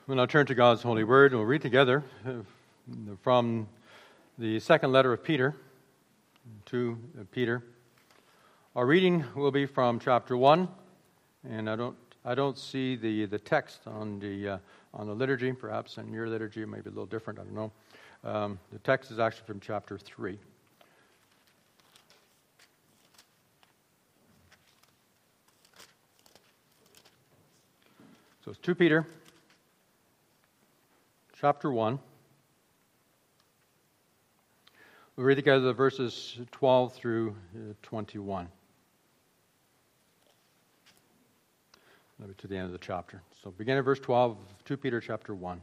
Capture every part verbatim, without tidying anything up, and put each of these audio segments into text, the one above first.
We'll now turn to God's holy word, and we'll read together from the second letter of Peter to Peter. Our reading will be from chapter one, and I don't I don't see the, the text on the uh, on the liturgy. Perhaps in your liturgy it may be a little different. I don't know. Um, the text is actually from chapter three. So it's two Peter, chapter one. We'll read together the verses twelve through twenty-one. That'll be to the end of the chapter. So begin at verse twelve, two Peter chapter one.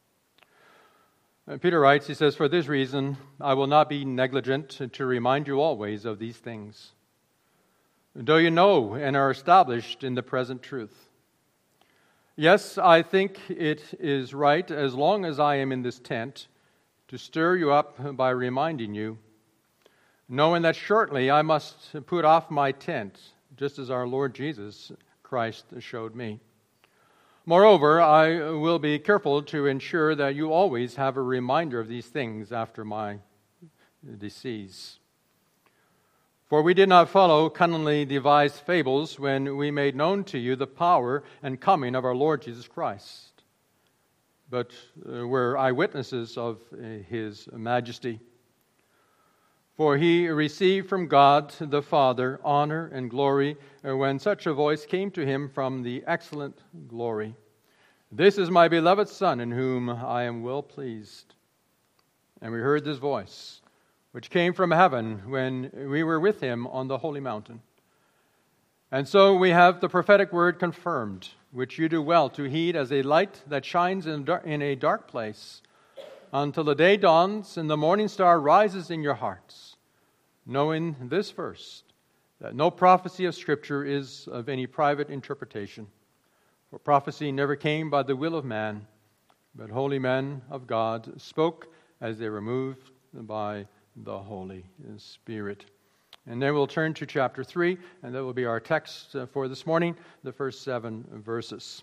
And Peter writes, he says, "For this reason I will not be negligent to remind you always of these things, though you know and are established in the present truth. Yes, I think it is right, as long as I am in this tent, to stir you up by reminding you, knowing that shortly I must put off my tent, just as our Lord Jesus Christ showed me. Moreover, I will be careful to ensure that you always have a reminder of these things after my decease. For we did not follow cunningly devised fables when we made known to you the power and coming of our Lord Jesus Christ, but uh, were eyewitnesses of uh, His majesty. For He received from God the Father honor and glory uh, when such a voice came to Him from the excellent glory. This is my beloved Son, in whom I am well pleased. And we heard this voice, which came from heaven when we were with Him on the holy mountain. And so we have the prophetic word confirmed, which you do well to heed as a light that shines in a dark place, until the day dawns and the morning star rises in your hearts, knowing this first, that no prophecy of Scripture is of any private interpretation. For prophecy never came by the will of man, but holy men of God spoke as they were moved by the Holy Spirit." And then we'll turn to chapter three, and that will be our text for this morning, the first seven verses.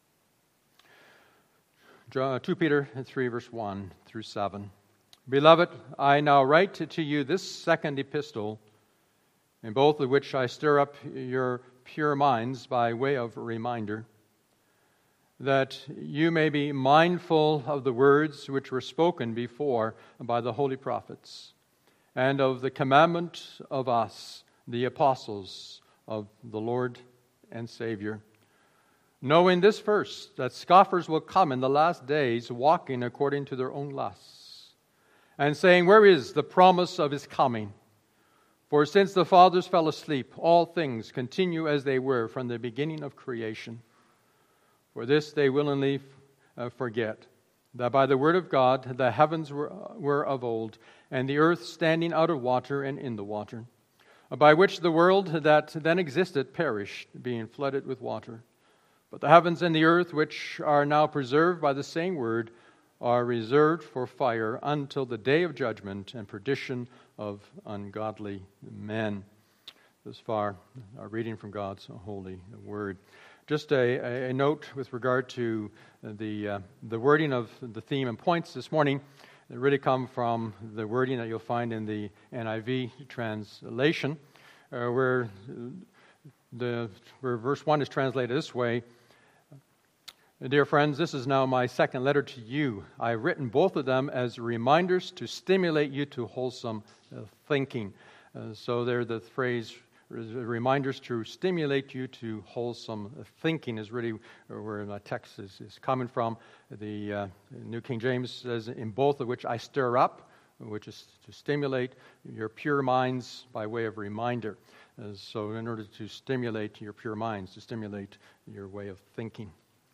two Peter three, verse one through seven. "Beloved, I now write to you this second epistle, in both of which I stir up your pure minds by way of reminder, that you may be mindful of the words which were spoken before by the holy prophets, and of the commandment of us, the apostles of the Lord and Savior, knowing this first, that scoffers will come in the last days, walking according to their own lusts, and saying, 'Where is the promise of His coming? For since the fathers fell asleep, all things continue as they were from the beginning of creation. For this they willingly forget, that by the word of God the heavens were, were of old, and the earth standing out of water and in the water, by which the world that then existed perished, being flooded with water. But the heavens and the earth, which are now preserved by the same word, are reserved for fire until the day of judgment and perdition of ungodly men." Thus far, our reading from God's holy word. Just a, a note with regard to the uh, the wording of the theme and points this morning that really come from the wording that you'll find in the N I V translation, uh, where the where verse one is translated this way: "Dear friends, this is now my second letter to you. I have written both of them as reminders to stimulate you to wholesome uh, thinking." Uh, so there, the phrase "reminders to stimulate you to wholesome thinking" is really where the text is, is coming from. The uh, New King James says, "In both of which I stir up," which is to stimulate your pure minds by way of reminder. Uh, so in order to stimulate your pure minds, to stimulate your way of thinking.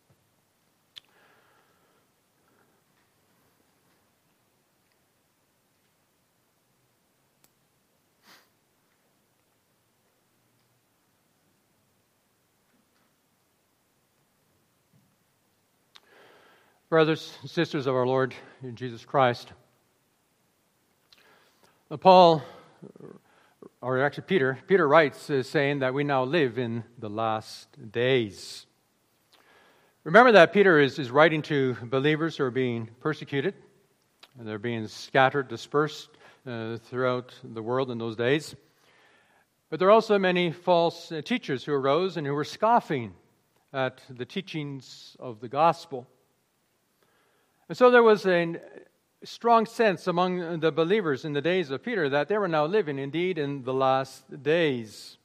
Brothers and sisters of our Lord Jesus Christ, Paul, or actually Peter, Peter writes uh, saying that we now live in the last days. Remember that Peter is, is writing to believers who are being persecuted. And they're being scattered, dispersed uh, throughout the world in those days. But there are also many false uh, teachers who arose and who were scoffing at the teachings of the gospel. And so there was a strong sense among the believers in the days of Peter that they were now living indeed in the last days.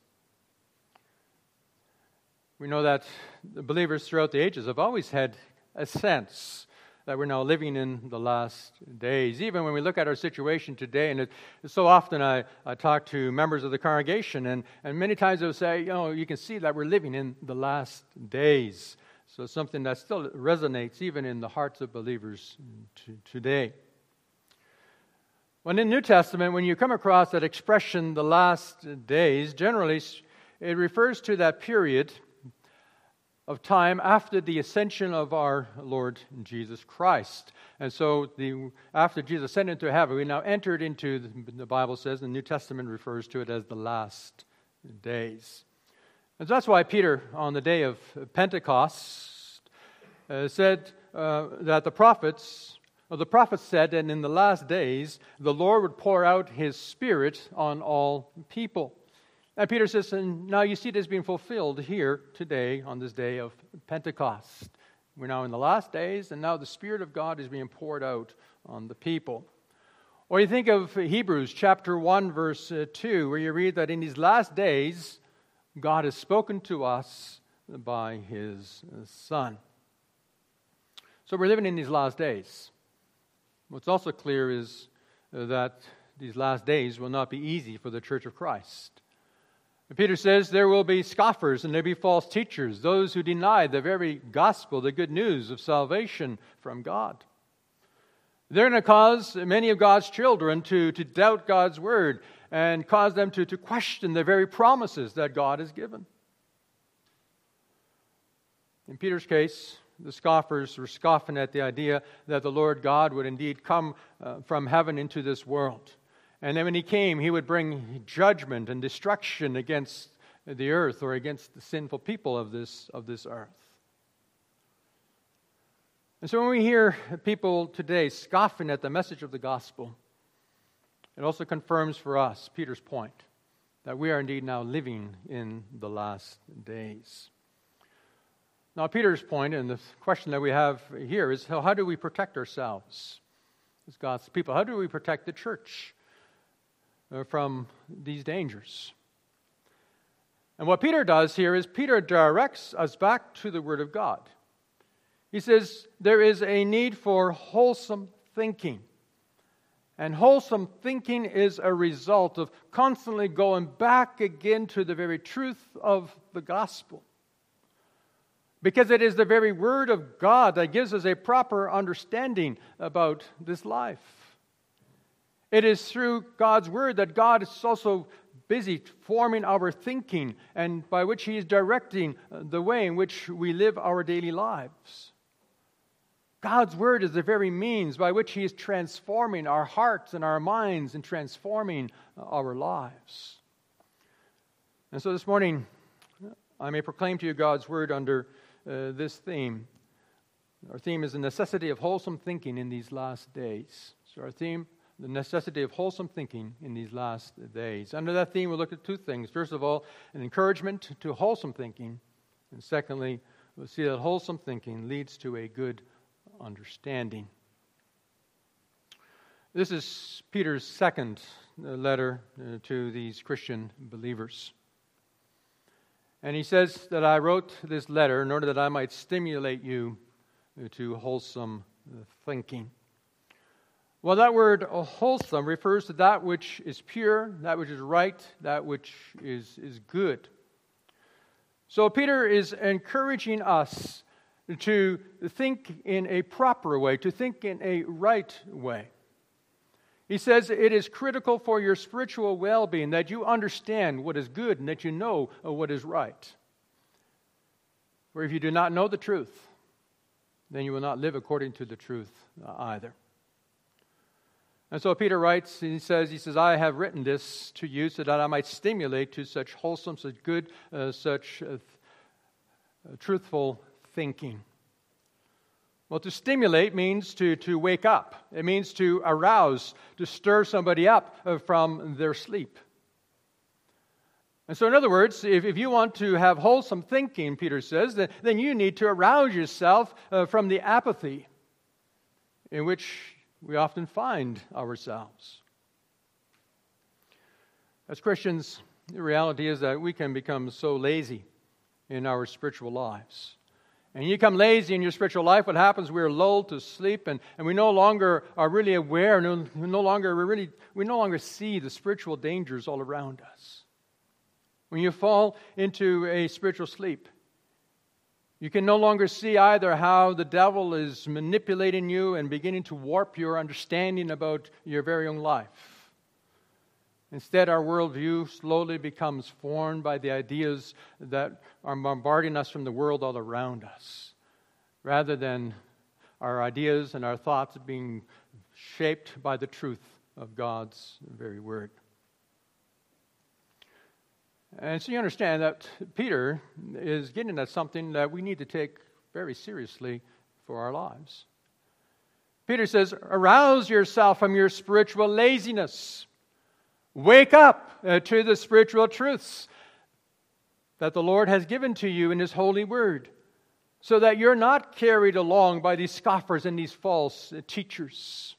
We know that the believers throughout the ages have always had a sense that we're now living in the last days. Even when we look at our situation today, and it, so often I, I talk to members of the congregation, and, and many times they'll say, you know, you can see that we're living in the last days. So it's something that still resonates even in the hearts of believers to, today. When in the New Testament, when you come across that expression, the last days, generally it refers to that period of time after the ascension of our Lord Jesus Christ. And so the after Jesus ascended into heaven, we now entered into, the, the Bible says, the New Testament refers to it as the last days. And so that's why Peter, on the day of Pentecost, uh, said uh, that the prophets, or the prophets said, and in the last days, the Lord would pour out His Spirit on all people. And Peter says, and now you see it as being fulfilled here today on this day of Pentecost. We're now in the last days, and now the Spirit of God is being poured out on the people. Or you think of Hebrews chapter one, verse two, where you read that in these last days, God has spoken to us by His Son. So we're living in these last days. What's also clear is that these last days will not be easy for the Church of Christ. Peter says there will be scoffers and there will be false teachers, those who deny the very gospel, the good news of salvation from God. They're going to cause many of God's children to, to doubt God's word and cause them to, to question the very promises that God has given. In Peter's case, the scoffers were scoffing at the idea that the Lord God would indeed come uh, from heaven into this world. And then when He came, He would bring judgment and destruction against the earth or against the sinful people of this, of this earth. And so when we hear people today scoffing at the message of the gospel, it also confirms for us Peter's point that we are indeed now living in the last days. Now, Peter's point, and the question that we have here is how, how do we protect ourselves as God's people? How do we protect the church from these dangers? And what Peter does here is Peter directs us back to the Word of God. He says there is a need for wholesome thinking. And wholesome thinking is a result of constantly going back again to the very truth of the gospel. Because it is the very Word of God that gives us a proper understanding about this life. It is through God's Word that God is also busy forming our thinking and by which He is directing the way in which we live our daily lives. God's Word is the very means by which He is transforming our hearts and our minds and transforming our lives. And so this morning, I may proclaim to you God's Word under uh, this theme. Our theme is the necessity of wholesome thinking in these last days. So our theme, the necessity of wholesome thinking in these last days. Under that theme, we'll look at two things. First of all, an encouragement to wholesome thinking. And secondly, we'll see that wholesome thinking leads to a good understanding. This is Peter's second letter to these Christian believers. And he says that I wrote this letter in order that I might stimulate you to wholesome thinking. Well, that word wholesome refers to that which is pure, that which is right, that which is, is good. So Peter is encouraging us to think in a proper way, to think in a right way. He says it is critical for your spiritual well-being that you understand what is good and that you know what is right. For if you do not know the truth, then you will not live according to the truth either. And so Peter writes, he says, he says, I have written this to you so that I might stimulate to such wholesome, such good, uh, such uh, th- uh, truthful thinking. Well, to stimulate means to, to wake up. It means to arouse, to stir somebody up uh, from their sleep. And so, in other words, if, if you want to have wholesome thinking, Peter says, then, then you need to arouse yourself uh, from the apathy in which we often find ourselves. As Christians, the reality is that we can become so lazy in our spiritual lives. And you become lazy in your spiritual life, what happens? We are lulled to sleep, and, and we no longer are really aware, no, no longer we really we no longer see the spiritual dangers all around us. When you fall into a spiritual sleep, you can no longer see either how the devil is manipulating you and beginning to warp your understanding about your very own life. Instead, our worldview slowly becomes formed by the ideas that are bombarding us from the world all around us, rather than our ideas and our thoughts being shaped by the truth of God's very word. And so you understand that Peter is getting at something that we need to take very seriously for our lives. Peter says, arouse yourself from your spiritual laziness. Wake up uh, to the spiritual truths that the Lord has given to you in His holy word, so that you're not carried along by these scoffers and these false uh, teachers.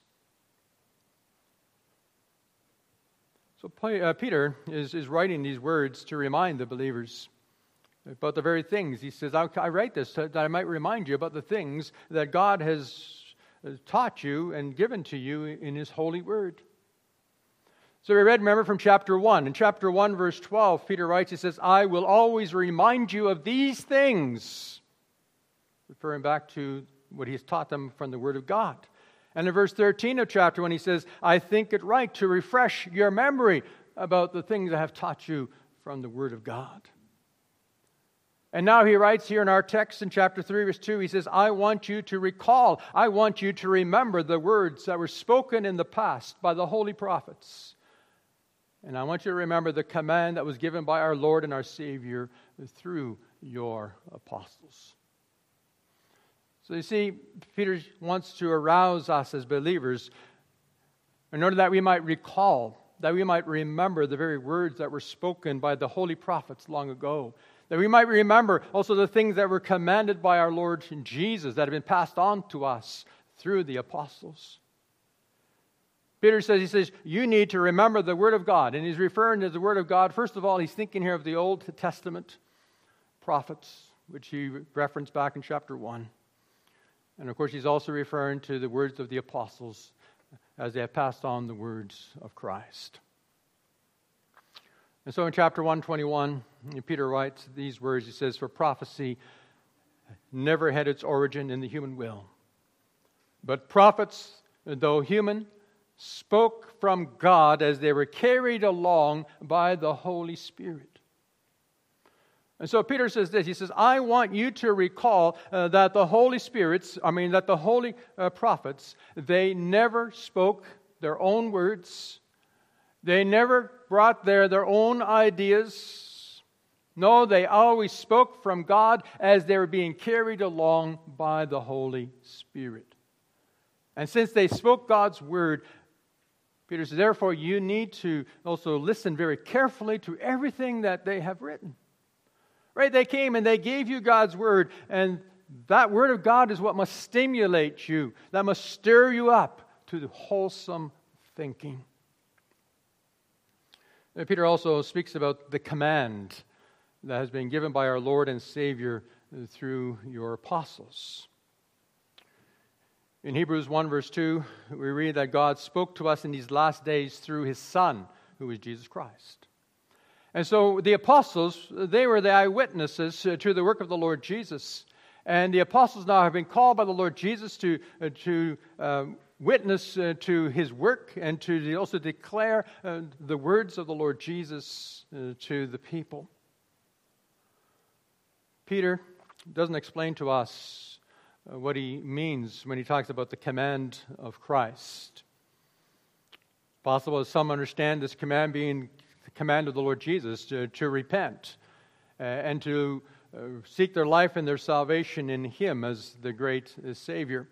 So uh, Peter is, is writing these words to remind the believers about the very things. He says, I, I write this so that I might remind you about the things that God has taught you and given to you in His holy word. So we read, remember, from chapter one. In chapter one, verse twelve, Peter writes, he says, I will always remind you of these things, referring back to what He has taught them from the Word of God. And in verse thirteen of chapter one, he says, I think it right to refresh your memory about the things I have taught you from the Word of God. And now he writes here in our text in chapter three, verse two, he says, I want you to recall, I want you to remember the words that were spoken in the past by the holy prophets. And I want you to remember the command that was given by our Lord and our Savior through your apostles. So you see, Peter wants to arouse us as believers in order that we might recall, that we might remember the very words that were spoken by the holy prophets long ago. That we might remember also the things that were commanded by our Lord Jesus that have been passed on to us through the apostles. Peter says, he says, you need to remember the Word of God. And he's referring to the Word of God. First of all, he's thinking here of the Old Testament prophets, which he referenced back in chapter one. And of course, he's also referring to the words of the apostles as they have passed on the words of Christ. And so in chapter one twenty-one, Peter writes these words. He says, for prophecy never had its origin in the human will. But prophets, though human, spoke from God as they were carried along by the Holy Spirit. And so Peter says this, he says, I want you to recall uh, that the Holy Spirits, I mean that the holy uh, prophets, they never spoke their own words. They never brought there their own ideas. No, they always spoke from God as they were being carried along by the Holy Spirit. And since they spoke God's word, Peter says, therefore you need to also listen very carefully to everything that they have written. Right? They came and they gave you God's word, and that word of God is what must stimulate you, that must stir you up to the wholesome thinking. And Peter also speaks about the command that has been given by our Lord and Savior through your apostles. In Hebrews one verse two, we read that God spoke to us in these last days through His Son, who is Jesus Christ. And so the apostles, they were the eyewitnesses to the work of the Lord Jesus. And the apostles now have been called by the Lord Jesus to, uh, to uh, witness uh, to His work and to also declare uh, the words of the Lord Jesus uh, to the people. Peter doesn't explain to us uh, what he means when he talks about the command of Christ. It's possible that some understand this command being the command of the Lord Jesus to, to repent uh, and to uh, seek their life and their salvation in Him as the great uh, Savior.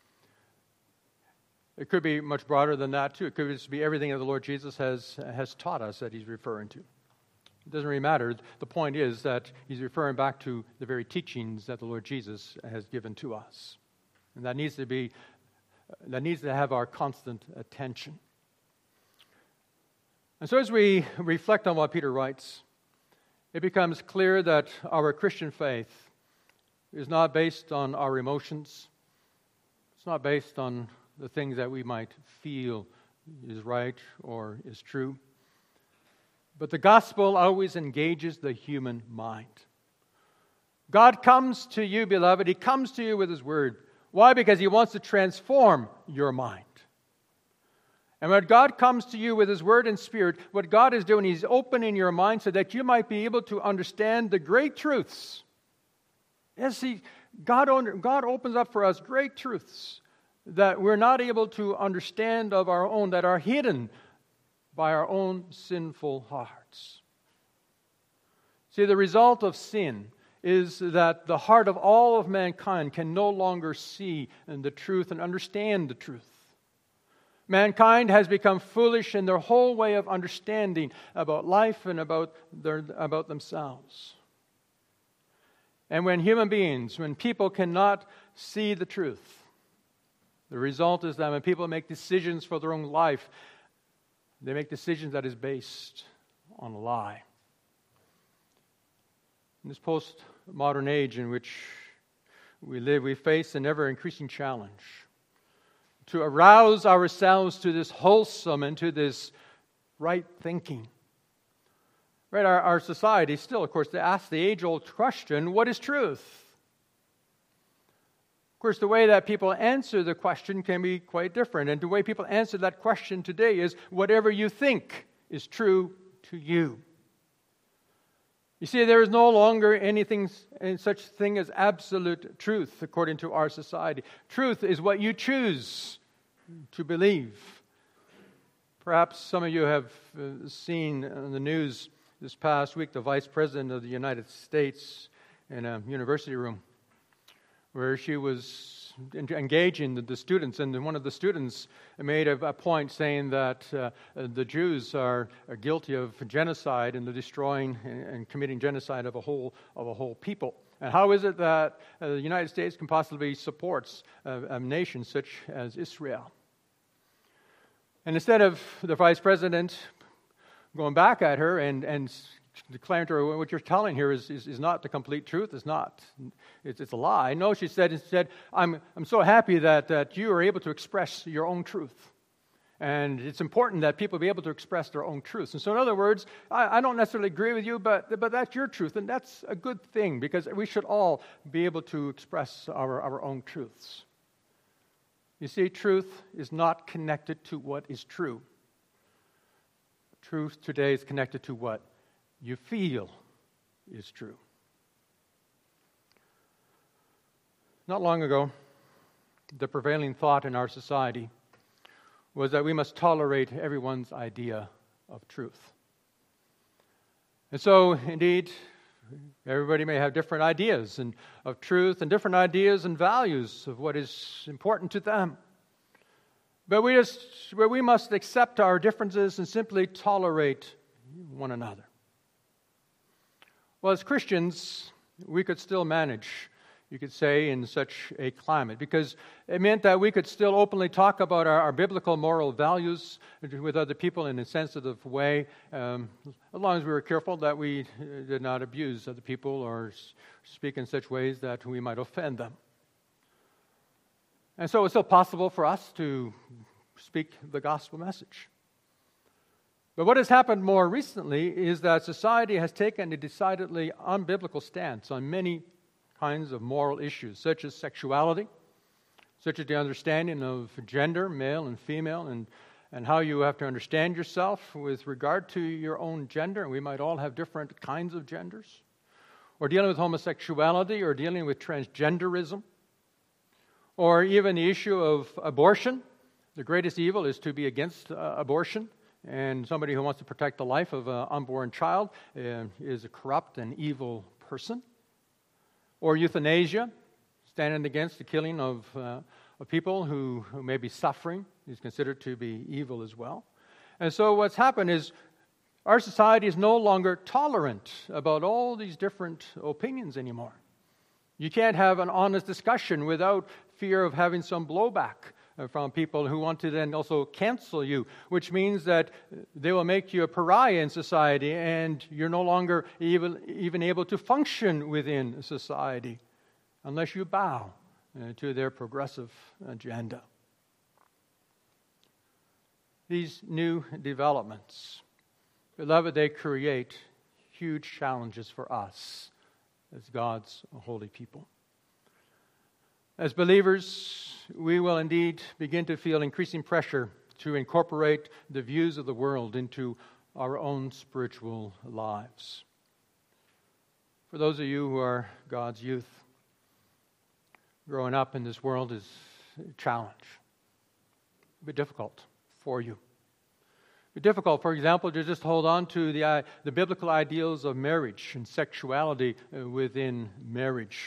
It could be much broader than that, too. It could just be everything that the Lord Jesus has, has taught us that He's referring to. It doesn't really matter. The point is that He's referring back to the very teachings that the Lord Jesus has given to us. And that needs to be, that needs to have our constant attention. And so as we reflect on what Peter writes, it becomes clear that our Christian faith is not based on our emotions. It's not based on the things that we might feel is right or is true. But the gospel always engages the human mind. God comes to you, beloved. He comes to you with His Word. Why? Because He wants to transform your mind. And when God comes to you with His Word and Spirit, what God is doing, He's opening your mind so that you might be able to understand the great truths. Yes, He, God, God opens up for us great truths that we're not able to understand of our own, that are hidden by our own sinful hearts. See, the result of sin is that the heart of all of mankind can no longer see the truth and understand the truth. Mankind has become foolish in their whole way of understanding about life and about their, about themselves. And when human beings, when people cannot see the truth, the result is that when people make decisions for their own life, they make decisions that is based on a lie. In this postmodern age in which we live, we face an ever-increasing challenge to arouse ourselves to this wholesome and to this right thinking. Right, our, our society still, of course, they ask the age-old question, what is truth? Of course, the way that people answer the question can be quite different. And the way people answer that question today is whatever you think is true to you. You see, there is no longer anything, any such thing as absolute truth according to our society. Truth is what you choose to believe. Perhaps some of you have uh, seen in the news this past week the Vice President of the United States in a university room, where she was engaging the students, and one of the students made a point saying that uh, the Jews are, are guilty of genocide and the destroying and committing genocide of a whole of a whole people. And how is it that uh, the United States can possibly support uh, a nation such as Israel? And instead of the vice president going back at her and and declaring to her, what you're telling here is, is, is not the complete truth. It's not. It's, it's a lie. No, she said, instead, I'm, I'm so happy that, that you are able to express your own truth. And it's important that people be able to express their own truths. And so in other words, I, I don't necessarily agree with you, but, but that's your truth. And that's a good thing, because we should all be able to express our, our own truths. You see, truth is not connected to what is true. Truth today is connected to what you feel is true. Not long ago, the prevailing thought in our society was that we must tolerate everyone's idea of truth. And so, indeed, everybody may have different ideas and of truth and different ideas and values of what is important to them. But we just, but we must accept our differences and simply tolerate one another. Well, as Christians, we could still manage, you could say, in such a climate, because it meant that we could still openly talk about our, our biblical moral values with other people in a sensitive way, um, as long as we were careful that we did not abuse other people or speak in such ways that we might offend them. And so it's still possible for us to speak the gospel message. But what has happened more recently is that society has taken a decidedly unbiblical stance on many kinds of moral issues, such as sexuality, such as the understanding of gender, male and female, and, and how you have to understand yourself with regard to your own gender. And we might all have different kinds of genders. Or dealing with homosexuality, or dealing with transgenderism, or even the issue of abortion. The greatest evil is to be against uh, abortion. And somebody who wants to protect the life of an unborn child uh, is a corrupt and evil person. or euthanasia, standing against the killing of, uh, of people who, who may be suffering, is considered to be evil as well. And so what's happened is our society is no longer tolerant about all these different opinions anymore. You can't have an honest discussion without fear of having some blowback from people who want to then also cancel you, which means that they will make you a pariah in society and you're no longer even, even able to function within society unless you bow uh, to their progressive agenda. These new developments, beloved, they create huge challenges for us as God's holy people. As believers, we will indeed begin to feel increasing pressure to incorporate the views of the world into our own spiritual lives. For those of you who are God's youth, growing up in this world is a challenge. It'll be difficult for you. It'll be difficult, for example, to just hold on to the, uh, the biblical ideals of marriage and sexuality uh, within marriage.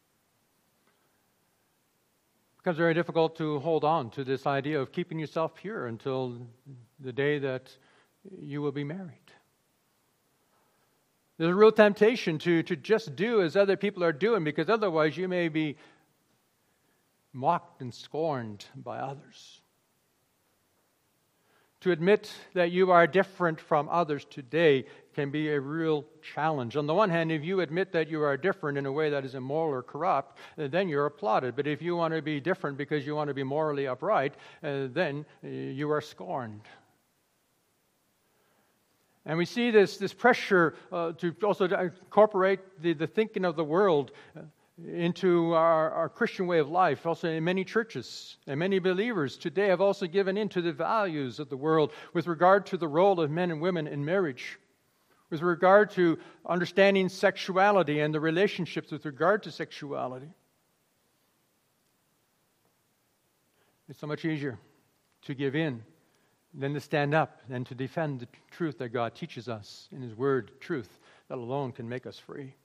It becomes very difficult to hold on to this idea of keeping yourself pure until the day that you will be married. There's a real temptation to, to just do as other people are doing, because otherwise you may be mocked and scorned by others. To admit that you are different from others today can be a real challenge. On the one hand, if you admit that you are different in a way that is immoral or corrupt, then you're applauded. But if you want to be different because you want to be morally upright, uh, then uh, you are scorned. And we see this, this pressure uh, to also incorporate the, the thinking of the world uh, into our, our Christian way of life. Also in many churches and many believers today have also given in to the values of the world with regard to the role of men and women in marriage, with regard to understanding sexuality and the relationships with regard to sexuality. It's so much easier to give in than to stand up and to defend the truth that God teaches us in His Word, truth that alone can make us free.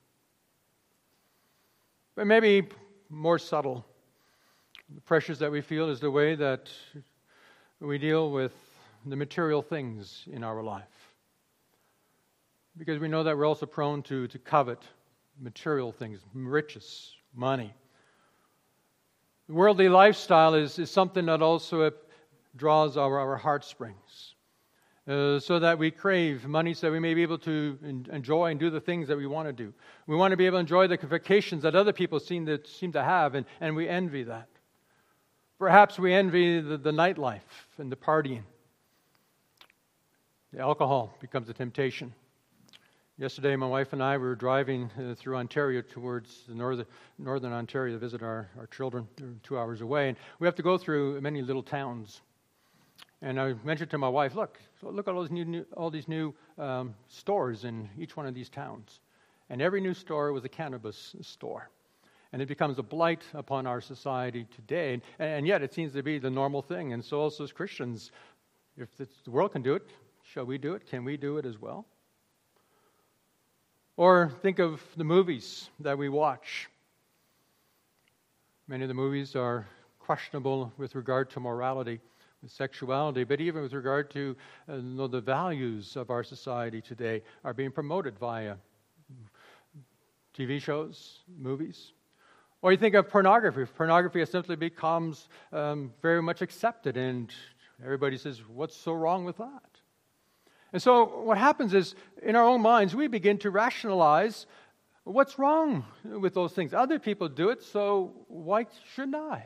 But maybe more subtle, the pressures that we feel is the way that we deal with the material things in our life. Because we know that we're also prone to, to covet material things, riches, money. The worldly lifestyle is, is something that also draws our, our heartstrings. Uh, so that we crave money so that we may be able to en- enjoy and do the things that we want to do. We want to be able to enjoy the vacations that other people seem to, seem to have, and, and we envy that. Perhaps we envy the, the nightlife and the partying. The alcohol becomes a temptation. Yesterday, my wife and I were driving uh, through Ontario towards the northern, northern Ontario to visit our, our children. They're two hours away, and we have to go through many little towns. And I mentioned to my wife, look, look at all these new, new, all these new um, stores in each one of these towns. And every new store was a cannabis store. And it becomes a blight upon our society today. And, and yet it seems to be the normal thing. And so also as Christians, if the world can do it, shall we do it? Can we do it as well? Or think of the movies that we watch. Many of the movies are questionable with regard to morality, with sexuality, but even with regard to uh, you know, the values of our society today are being promoted via T V shows, movies. Or you think of pornography. Pornography has simply becomes um, very much accepted, and everybody says, what's so wrong with that? And so what happens is, in our own minds, we begin to rationalize what's wrong with those things. Other people do it, so why shouldn't I?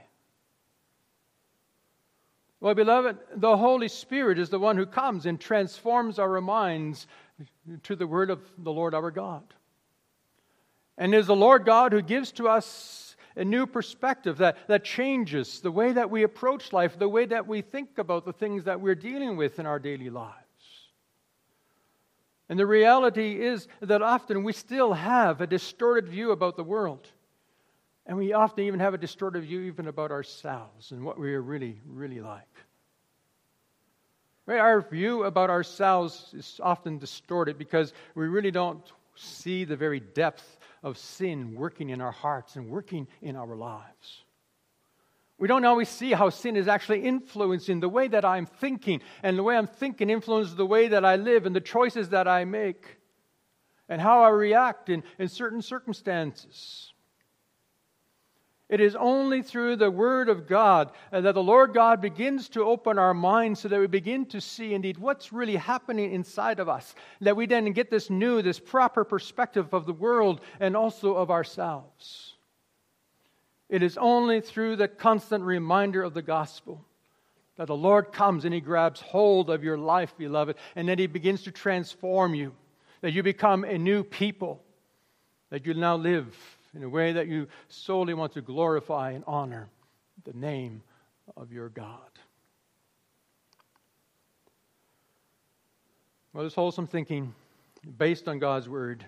Well, beloved, the Holy Spirit is the one who comes and transforms our minds to the Word of the Lord our God. And it is the Lord God who gives to us a new perspective that, that changes the way that we approach life, the way that we think about the things that we're dealing with in our daily lives. And the reality is that often we still have a distorted view about the world. And we often even have a distorted view even about ourselves and what we are really, really like. Right? Our view about ourselves is often distorted because we really don't see the very depth of sin working in our hearts and working in our lives. We don't always see how sin is actually influencing the way that I'm thinking, and the way I'm thinking influences the way that I live and the choices that I make and how I react in, in certain circumstances. It is only through the Word of God that the Lord God begins to open our minds so that we begin to see indeed what's really happening inside of us, that we then get this new, this proper perspective of the world and also of ourselves. It is only through the constant reminder of the gospel that the Lord comes and He grabs hold of your life, beloved, and then He begins to transform you, that you become a new people, that you now live in a way that you solely want to glorify and honor the name of your God. Well, this wholesome thinking, based on God's Word,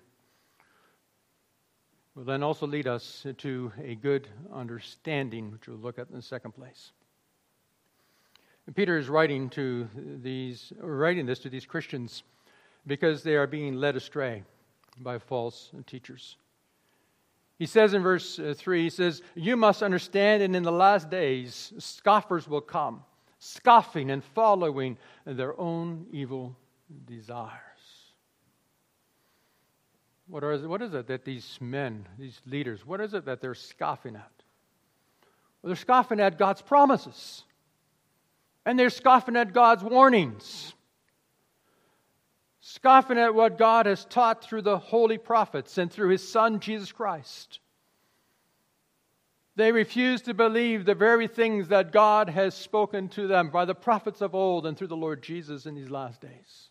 will then also lead us to a good understanding, which we'll look at in the second place. And Peter is writing to these, writing this to these Christians because they are being led astray by false teachers. He says in verse three, he says, "You must understand, and in the last days, scoffers will come, scoffing and following their own evil desires." What, are, what is it that these men, these leaders, what is it that they're scoffing at? Well, they're scoffing at God's promises. And they're scoffing at God's warnings. Scoffing at what God has taught through the holy prophets and through His Son, Jesus Christ. They refuse to believe the very things that God has spoken to them by the prophets of old and through the Lord Jesus in these last days.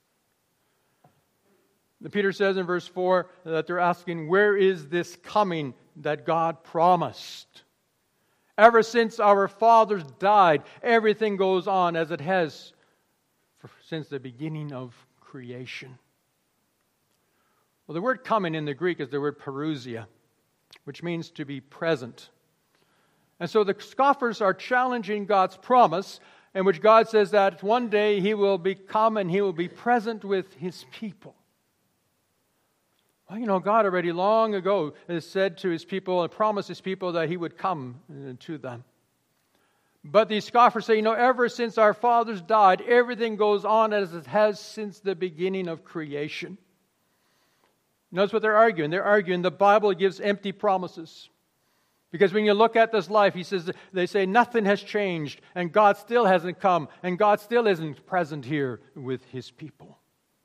Peter says in verse four that they're asking, where is this coming that God promised? Ever since our fathers died, everything goes on as it has for, since the beginning of creation. Well, the word coming in the Greek is the word parousia, which means to be present. And so the scoffers are challenging God's promise, in which God says that one day He will become and He will be present with His people. Well, you know, God already long ago has said to His people and promised His people that He would come to them. But these scoffers say, you know, ever since our fathers died, everything goes on as it has since the beginning of creation. Notice what they're arguing. They're arguing the Bible gives empty promises. Because when you look at this life, he says, they say nothing has changed, and God still hasn't come, and God still isn't present here with His people.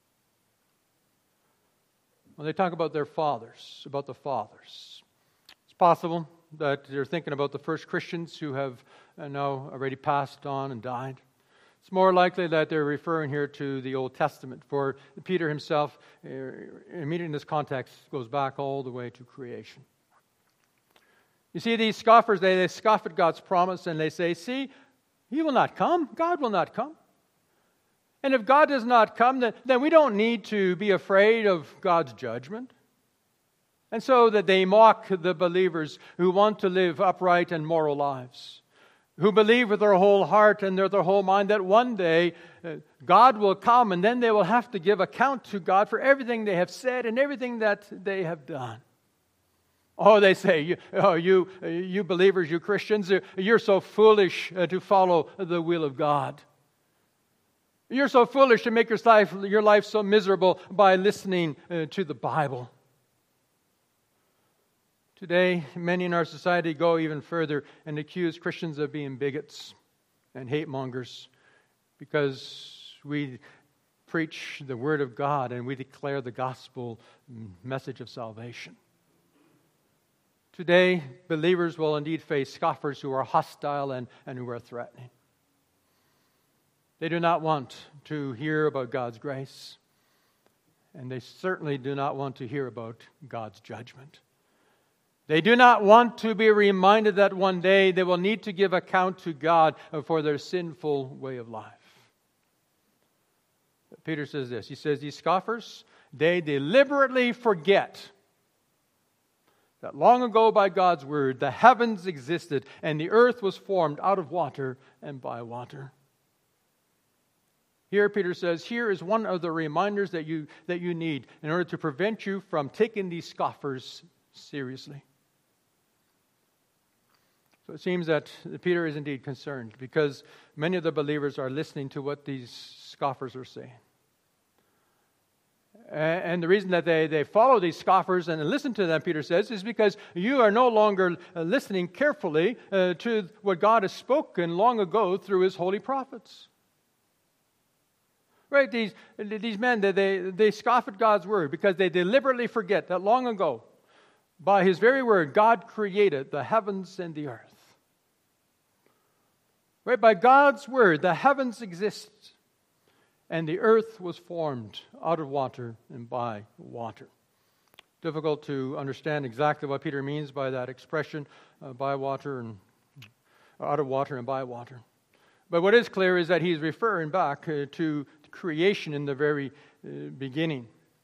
When they talk about their fathers, about the fathers, it's possible that they're thinking about the first Christians who have now already passed on and died. It's more likely that they're referring here to the Old Testament, for Peter himself, immediately in this context, goes back all the way to creation. You see, these scoffers, they, they scoff at God's promise and they say, see, He will not come. God will not come. And if God does not come, then, then we don't need to be afraid of God's judgment. And so that they mock the believers who want to live upright and moral lives, who believe with their whole heart and their, their whole mind that one day uh, God will come, and then they will have to give account to God for everything they have said and everything that they have done. Oh, they say, you, oh, you, you believers, you Christians, you're so foolish uh, to follow the will of God. You're so foolish to make your life, your life so miserable by listening uh, to the Bible. Today, many in our society go even further and accuse Christians of being bigots and hate mongers because we preach the Word of God and we declare the gospel message of salvation. Today, believers will indeed face scoffers who are hostile and, and who are threatening. They do not want to hear about God's grace, and they certainly do not want to hear about God's judgment. They do not want to be reminded that one day they will need to give account to God for their sinful way of life. But Peter says this. He says, these scoffers, they deliberately forget that long ago by God's word, the heavens existed and the earth was formed out of water and by water. Here, Peter says, here is one of the reminders that you, that you need in order to prevent you from taking these scoffers seriously. So it seems that Peter is indeed concerned because many of the believers are listening to what these scoffers are saying. And the reason that they, they follow these scoffers and listen to them, Peter says, is because you are no longer listening carefully uh, to what God has spoken long ago through His holy prophets. Right? These, these men, they, they, they scoff at God's word because they deliberately forget that long ago, by His very word, God created the heavens and the earth. Right? By God's word, the heavens exist. And the earth was formed out of water and by water. Difficult to understand exactly what Peter means by that expression, uh, by water and out of water and by water. But what is clear is that he's referring back uh, to creation in the very uh, beginning.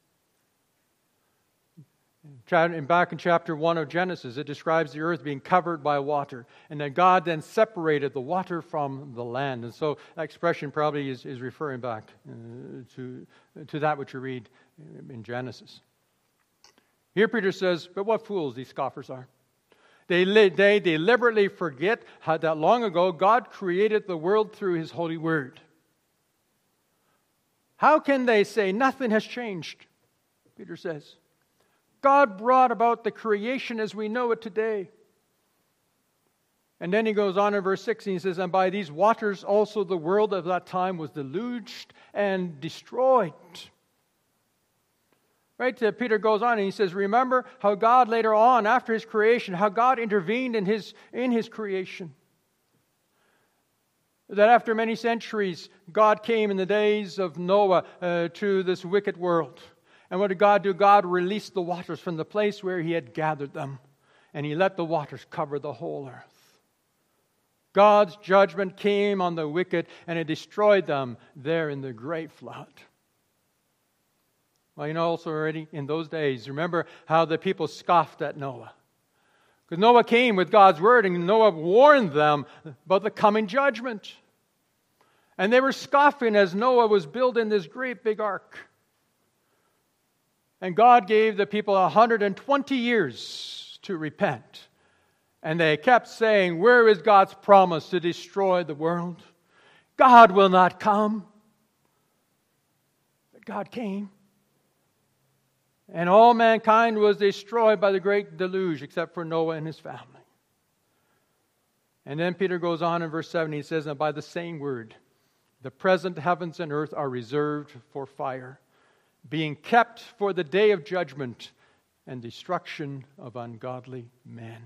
And back in chapter one of Genesis, it describes the earth being covered by water, and that God then separated the water from the land. And so that expression probably is, is referring back uh, to, to that which you read in Genesis. Here Peter says, but what fools these scoffers are. They, they deliberately forget how that long ago God created the world through His holy word. How can they say nothing has changed? Peter says. God brought about the creation as we know it today. And then he goes on in verse six and he says, and by these waters also the world of that time was deluged and destroyed. Right? Uh, Peter goes on and he says, remember how God later on, after His creation, how God intervened in His, in his creation. That after many centuries, God came in the days of Noah uh, to this wicked world. And what did God do? God released the waters from the place where He had gathered them. And He let the waters cover the whole earth. God's judgment came on the wicked and it destroyed them there in the great flood. Well, you know also already in those days, remember how the people scoffed at Noah. Because Noah came with God's word and Noah warned them about the coming judgment. And they were scoffing as Noah was building this great big ark. And God gave the people one hundred twenty years to repent. And they kept saying, where is God's promise to destroy the world? God will not come. But God came. And all mankind was destroyed by the great deluge except for Noah and his family. And then Peter goes on in verse seven, he says, and by the same word, the present heavens and earth are reserved for fire, being kept for the day of judgment and destruction of ungodly men.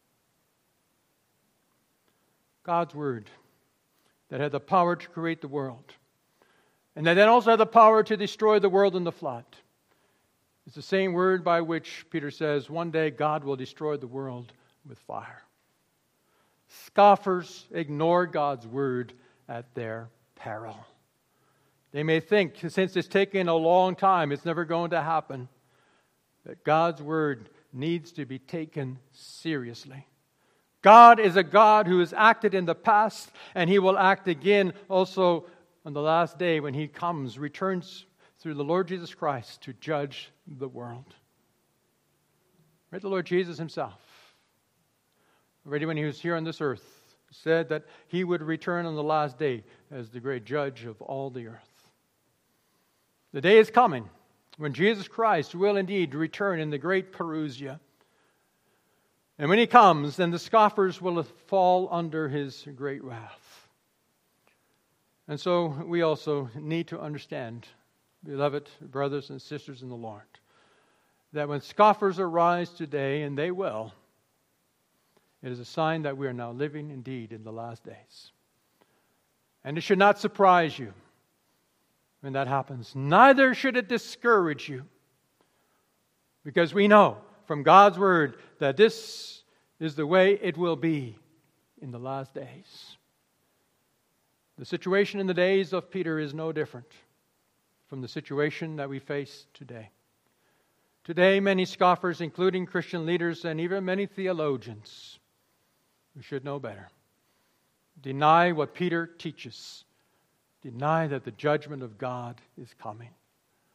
God's word that had the power to create the world, and that then also had the power to destroy the world in the flood, is the same word by which Peter says one day God will destroy the world with fire. Scoffers ignore God's word at their peril. They may think, since it's taken a long time, it's never going to happen. That God's word needs to be taken seriously. God is a God who has acted in the past, and He will act again also on the last day when He comes, returns through the Lord Jesus Christ to judge the world. Right? The Lord Jesus Himself, already when He was here on this earth, said that He would return on the last day as the great judge of all the earth. The day is coming when Jesus Christ will indeed return in the great parousia. And when He comes, then the scoffers will fall under His great wrath. And so we also need to understand, beloved brothers and sisters in the Lord, that when scoffers arise today, and they will, it is a sign that we are now living indeed in the last days. And it should not surprise you when that happens. Neither should it discourage you, because we know from God's word that this is the way it will be in the last days. The situation in the days of Peter is no different from the situation that we face today. Today, many scoffers, including Christian leaders and even many theologians, who should know better, deny what Peter teaches. Deny that the judgment of God is coming.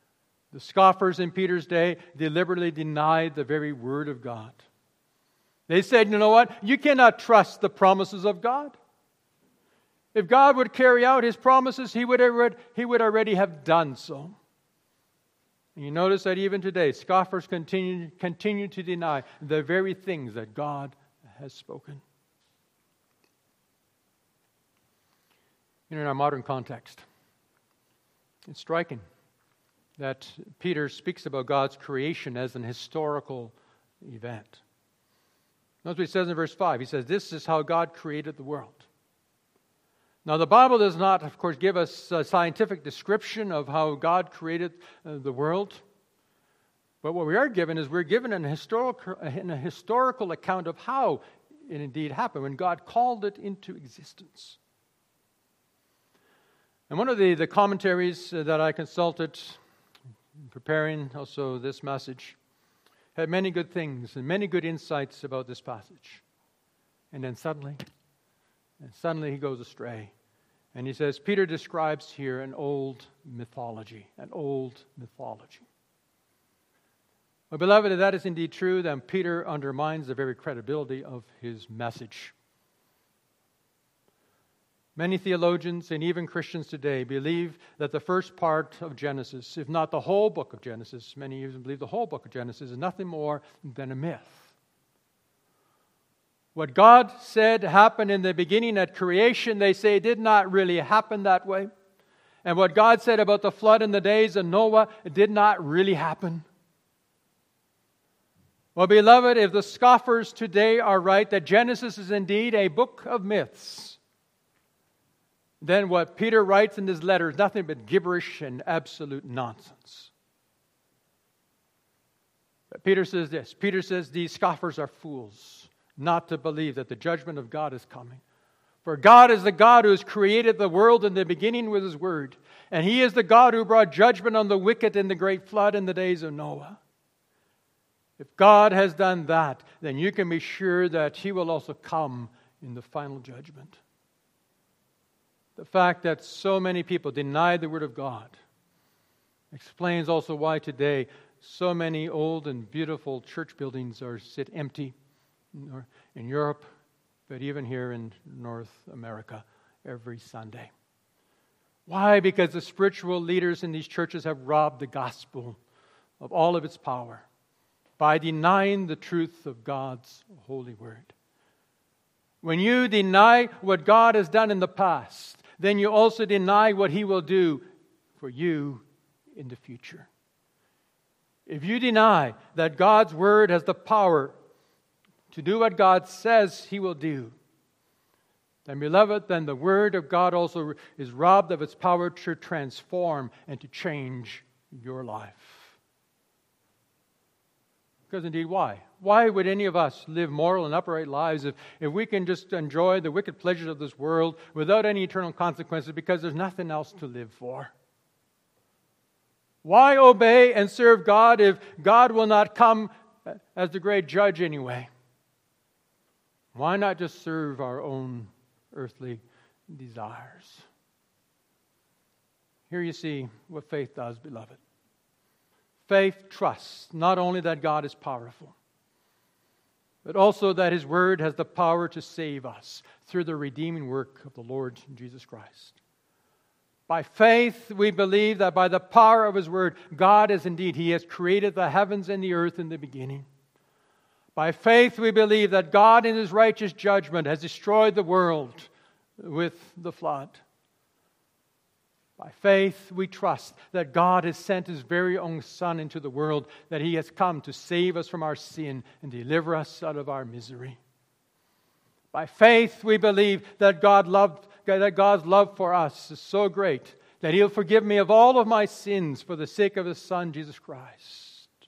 The scoffers in Peter's day deliberately denied the very word of God. They said, you know what? You cannot trust the promises of God. If God would carry out His promises, He would already, he would already have done so. And you notice that even today, scoffers continue, continue to deny the very things that God has spoken. In our modern context, it's striking that Peter speaks about God's creation as an historical event. Notice what he says in verse five. He says, this is how God created the world. Now, the Bible does not, of course, give us a scientific description of how God created uh, the world. But what we are given is we're given an historical, an, a historical account of how it indeed happened, when God called it into existence. And one of the, the commentaries that I consulted in preparing also this message had many good things and many good insights about this passage. And then suddenly, and suddenly he goes astray. And he says, Peter describes here an old mythology, an old mythology. Well, beloved, if that is indeed true, then Peter undermines the very credibility of his message. Many theologians and even Christians today believe that the first part of Genesis, if not the whole book of Genesis, many even believe the whole book of Genesis is nothing more than a myth. What God said happened in the beginning at creation, they say did not really happen that way. And what God said about the flood in the days of Noah did not really happen. Well, beloved, if the scoffers today are right that Genesis is indeed a book of myths, then what Peter writes in his letter is nothing but gibberish and absolute nonsense. But Peter says this. Peter says these scoffers are fools not to believe that the judgment of God is coming. For God is the God who has created the world in the beginning with His word. And He is the God who brought judgment on the wicked in the great flood in the days of Noah. If God has done that, then you can be sure that He will also come in the final judgment. The fact that so many people deny the Word of God explains also why today so many old and beautiful church buildings are sit empty in Europe, but even here in North America every Sunday. Why? Because the spiritual leaders in these churches have robbed the gospel of all of its power by denying the truth of God's holy word. When you deny what God has done in the past, then you also deny what He will do for you in the future. If you deny that God's word has the power to do what God says He will do, then, beloved, then the word of God also is robbed of its power to transform and to change your life. Because indeed, why? Why would any of us live moral and upright lives if, if we can just enjoy the wicked pleasures of this world without any eternal consequences because there's nothing else to live for? Why obey and serve God if God will not come as the great judge anyway? Why not just serve our own earthly desires? Here you see what faith does, beloved. Faith trusts not only that God is powerful, but also that His word has the power to save us through the redeeming work of the Lord Jesus Christ. By faith, we believe that by the power of His word, God is indeed, He has created the heavens and the earth in the beginning. By faith, we believe that God in His righteous judgment has destroyed the world with the flood. By faith, we trust that God has sent His very own Son into the world, that He has come to save us from our sin and deliver us out of our misery. By faith, we believe that God loved, that God's love for us is so great that He'll forgive me of all of my sins for the sake of His Son, Jesus Christ.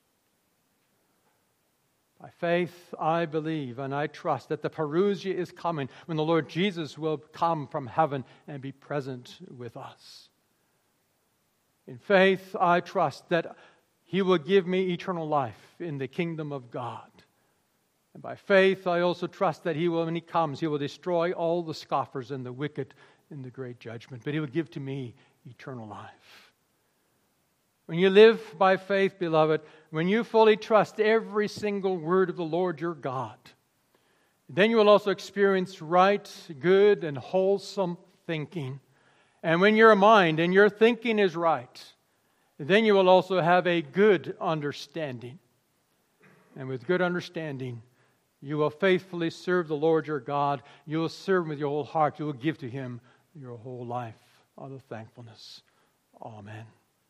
By faith, I believe and I trust that the parousia is coming when the Lord Jesus will come from heaven and be present with us. In faith, I trust that He will give me eternal life in the kingdom of God. And by faith, I also trust that He will, when He comes, He will destroy all the scoffers and the wicked in the great judgment. But He will give to me eternal life. when you live by faith, beloved, when you fully trust every single word of the Lord your God, then you will also experience right, good, and wholesome thinking. And when your mind and your thinking is right, then you will also have a good understanding. And with good understanding, you will faithfully serve the Lord your God. You will serve Him with your whole heart. You will give to Him your whole life out of thankfulness. Amen.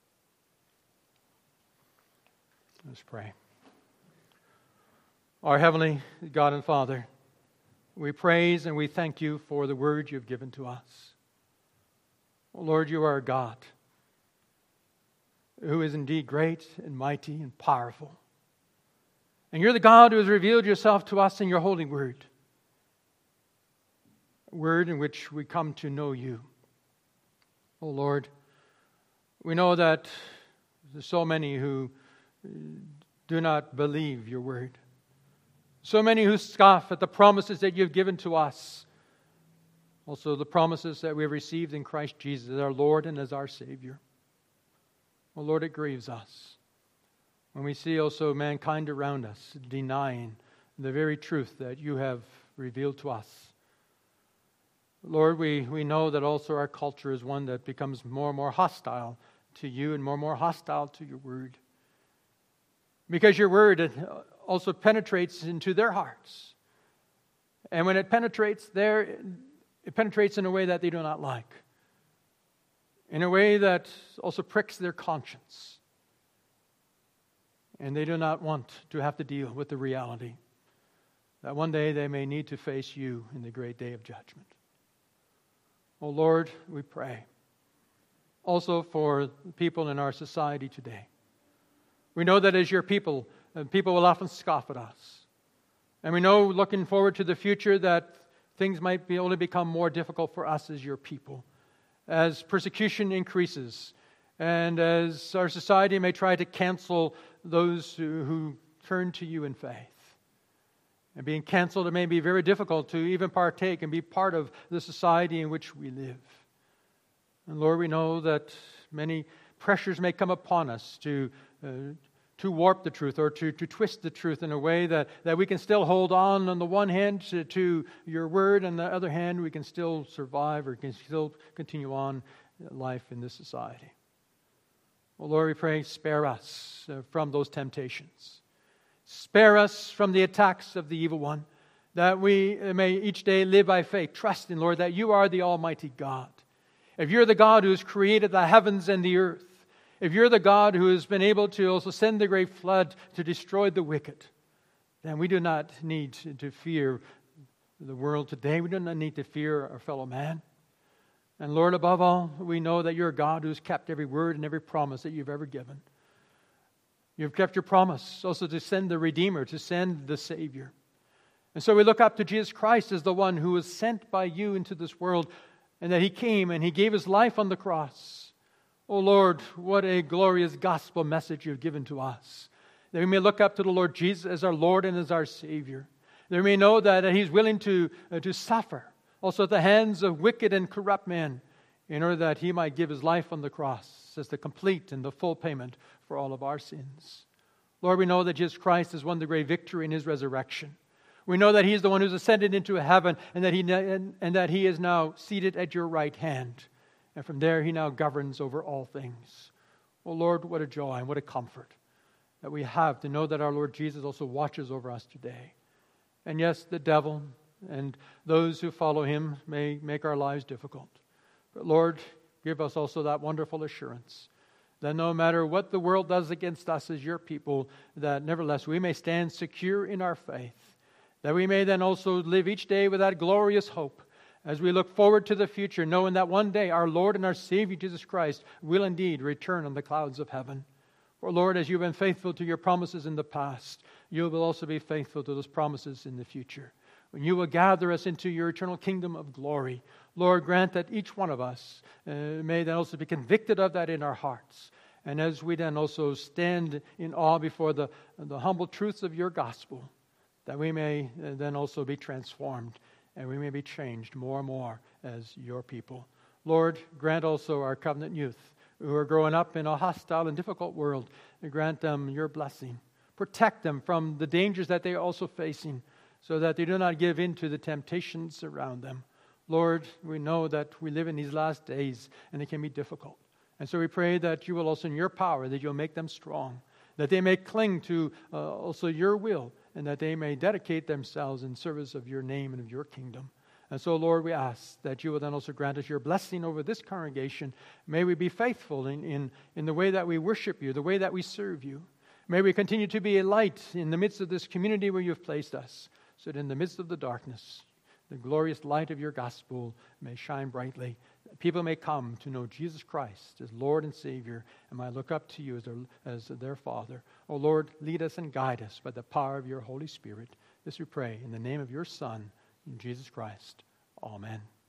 Let's pray. Our Heavenly God and Father, we praise and we thank You for the word You've given to us. Oh Lord, You are a God who is indeed great and mighty and powerful. And You're the God who has revealed Yourself to us in Your holy word. A word in which we come to know You. Oh Lord, we know that there's so many who do not believe Your word. So many who scoff at the promises that You've given to us. Also the promises that we have received in Christ Jesus as our Lord and as our Savior. Oh Lord, it grieves us when we see also mankind around us denying the very truth that You have revealed to us. Lord, we, we know that also our culture is one that becomes more and more hostile to You and more and more hostile to Your word. Because Your word also penetrates into their hearts. And when it penetrates there, it penetrates in a way that they do not like. In a way that also pricks their conscience. And they do not want to have to deal with the reality that one day they may need to face You in the great day of judgment. Oh Lord, we pray also for people in our society today. We know that as Your people, people will often scoff at us. And we know, looking forward to the future, that things might be only become more difficult for us as Your people. As persecution increases, and as our society may try to cancel those who, who turn to You in faith. And being canceled, it may be very difficult to even partake and be part of the society in which we live. And Lord, we know that many pressures may come upon us to uh, to warp the truth or to, to twist the truth in a way that, that we can still hold on on the one hand to, to Your word, and on the other hand we can still survive or can still continue on life in this society. Well, Lord, we pray, spare us uh, from those temptations. Spare us from the attacks of the evil one, that we may each day live by faith, trusting, Lord, that You are the Almighty God. If You're the God who has created the heavens and the earth, if You're the God who has been able to also send the great flood to destroy the wicked, then we do not need to fear the world today. We do not need to fear our fellow man. And Lord, above all, we know that You're a God who's kept every word and every promise that You've ever given. You've kept Your promise also to send the Redeemer, to send the Savior. And so we look up to Jesus Christ as the one who was sent by You into this world, and that He came and He gave His life on the cross. Oh Lord, what a glorious gospel message You've given to us. That we may look up to the Lord Jesus as our Lord and as our Savior. That we may know that He's willing to, uh, to suffer also at the hands of wicked and corrupt men, in order that He might give His life on the cross as the complete and the full payment for all of our sins. Lord, we know that Jesus Christ has won the great victory in His resurrection. We know that He is the one who's ascended into heaven, and that He and, and that He is now seated at Your right hand. And from there He now governs over all things. Oh Lord, what a joy and what a comfort that we have to know that our Lord Jesus also watches over us today. And yes, the devil and those who follow him may make our lives difficult. But Lord, give us also that wonderful assurance that no matter what the world does against us as Your people, that nevertheless we may stand secure in our faith. That we may then also live each day with that glorious hope as we look forward to the future, knowing that one day our Lord and our Savior Jesus Christ will indeed return on the clouds of heaven. For Lord, as You've been faithful to Your promises in the past, You will also be faithful to those promises in the future. When You will gather us into Your eternal kingdom of glory, Lord, grant that each one of us uh, may then also be convicted of that in our hearts. And as we then also stand in awe before the, the humble truths of Your gospel, that we may then also be transformed and we may be changed more and more as Your people. Lord, grant also our covenant youth who are growing up in a hostile and difficult world. And grant them your blessing. Protect them from the dangers that they are also facing, so that they do not give in to the temptations around them. Lord, we know that we live in these last days, and it can be difficult. And so we pray that you will also, in your power, that you'll make them strong, that they may cling to uh, also your will, and that they may dedicate themselves in service of your name and of your kingdom. And so, Lord, we ask that you will then also grant us your blessing over this congregation. May we be faithful in, in, in the way that we worship you, the way that we serve you. May we continue to be a light in the midst of this community where you have placed us, so that in the midst of the darkness, the glorious light of your gospel may shine brightly. People may come to know Jesus Christ as Lord and Savior, and might look up to you as their, as their Father. Oh Lord, lead us and guide us by the power of your Holy Spirit. This we pray in the name of your Son, in Jesus Christ. Amen.